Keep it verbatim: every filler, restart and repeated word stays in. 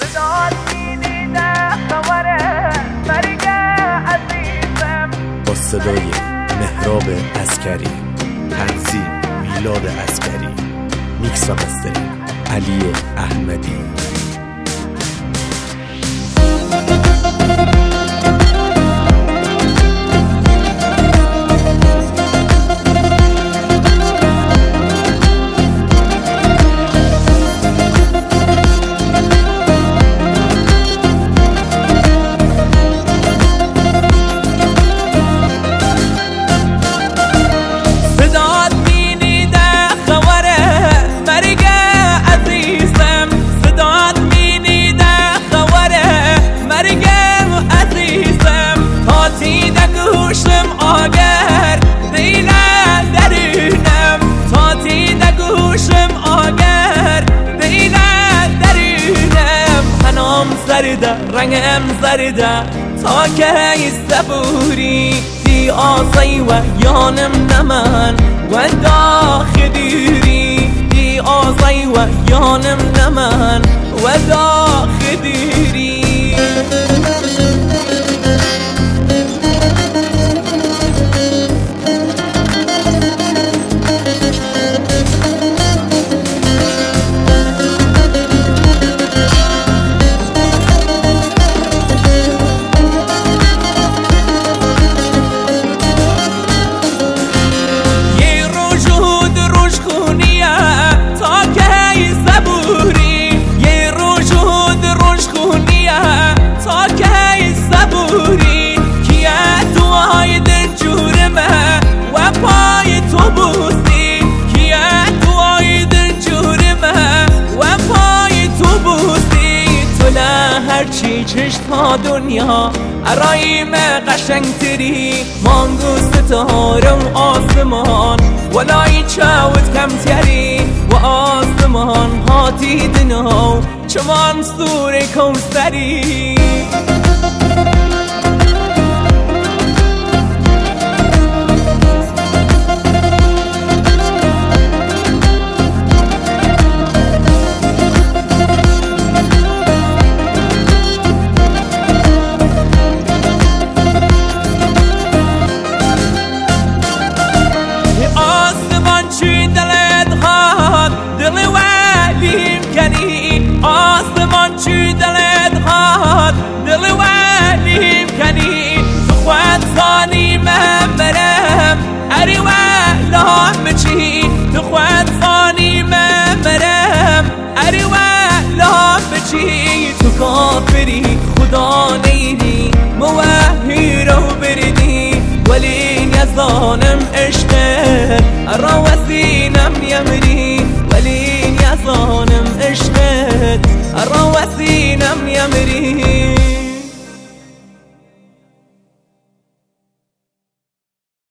با صدای مهراب عسکری، تنظیم میلاد عسکری، میکس و مسترینگ علی احمدی. رنگم زرده تا که صبوری دی آزی و یانم نمن و داخدیری دی آزی و یانم نمن و داخدیری. هرچی چشت ها دنیا عرایم قشنگ تری مانگو ستارم آسمان ولای چاوت کم تری و آسمان هاتی دنو چمان سور کوستری. آسمان چی دلت خواهد دل ولیم کنی تو خود زانی من برم اری ولام بچی تو خود زانی من برم اری ولام بچی تو کافری خدا نیدی موحی رو بردی ولی نیزانم عشقت ارا وسینم یمری ولی نیزانم عشقت ارا وسینم یمری.